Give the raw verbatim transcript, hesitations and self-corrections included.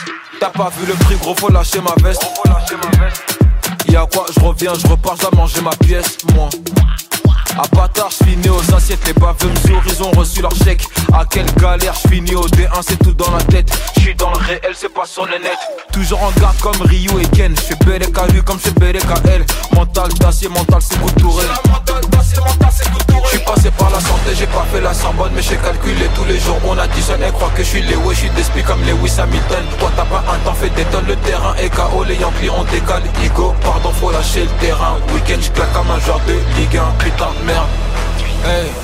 T'as pas vu le prix, gros, faut lâcher ma veste. Y'a quoi, je reviens, je repars, j'dois manger ma pièce, moi. À bâtard, j'finis aux assiettes, les baveux mesures, ils ont reçu leur chèque. À quelle galère, j'finis au D un, c'est tout dans la tête. J'suis dans le réel, c'est pas sur le net. Toujours en garde comme Ryu et Ken. J'fais belle qu'à lui comme j'fais belle qu'à elle. Mental d'acier, mental c'est couturé. J'suis passé par la santé, j'ai pas fait la sambonne, mais j'ai calculé tous les jours. On additionne, elle croit que j'suis les ouais, j'suis d'esprit comme Lewis Hamilton. Toi t'as pas un temps, fais des tonnes, le terrain est K O. Les Yankees on décale, Igo, pardon faut lâcher le terrain. Week-end j'claque comme un joueur de Ligue un, putain de merde. Hey.